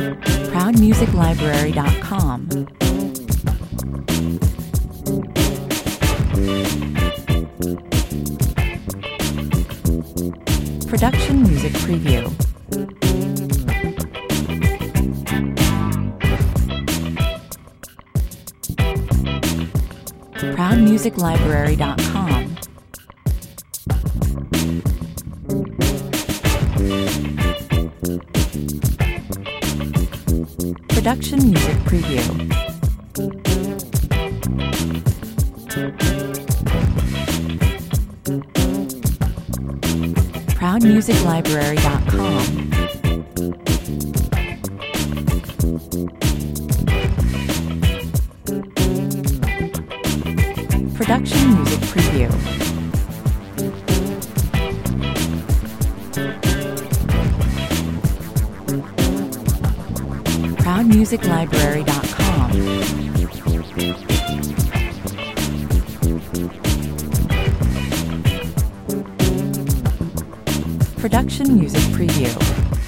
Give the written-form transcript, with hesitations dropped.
ProudMusicLibrary.com. Production Music Preview. ProudMusicLibrary.com. Production Music Preview. ProudMusicLibrary.com. Production Music Preview. ProudMusicLibrary.com. Production Music Preview.